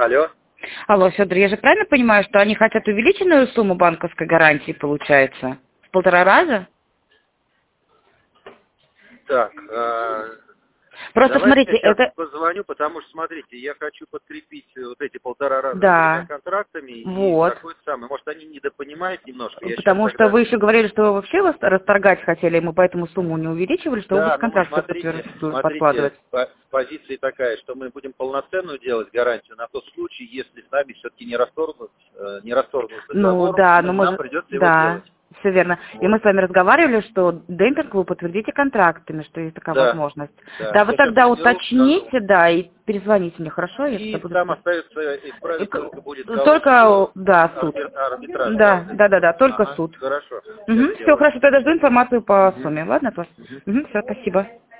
Алло. Алло, Федор, я же правильно понимаю, что они хотят увеличенную сумму банковской гарантии, получается? В 1,5 раза? Так, Просто давайте смотрите, я сейчас это... позвоню, потому что, смотрите, я хочу подкрепить вот эти 1,5 раза Да. контрактами и Вот. такой самый. Может, они недопонимают немножко. Я сейчас Потому что тогда... вы еще говорили, что вы вообще вас расторгать хотели, и мы поэтому сумму не увеличивали, что вы Да, будете ну контракт смотрите, подкладывать. позиция такая, что мы будем полноценную делать гарантию на тот случай, если с нами все-таки не расторгнут Ну договор, да, но ну нам может, придется его да, делать. все верно. И Вот. мы с вами разговаривали, что демпинг вы подтвердите контрактами, что есть такая Да, возможность. да. Да, вы Я сейчас тогда наберу, скажу. уточните, да, и перезвоните мне, хорошо? Я тогда И буду там ждать. остается исправить только будет Только, головку да, суд. арбитраж, да, Да, вот эти. да, да, да, только Ага, суд. хорошо. Сейчас Угу, все, сделаю. хорошо, тогда жду информацию по Мгм. сумме. Ладно, тоже? Мгм. Угу, все, спасибо.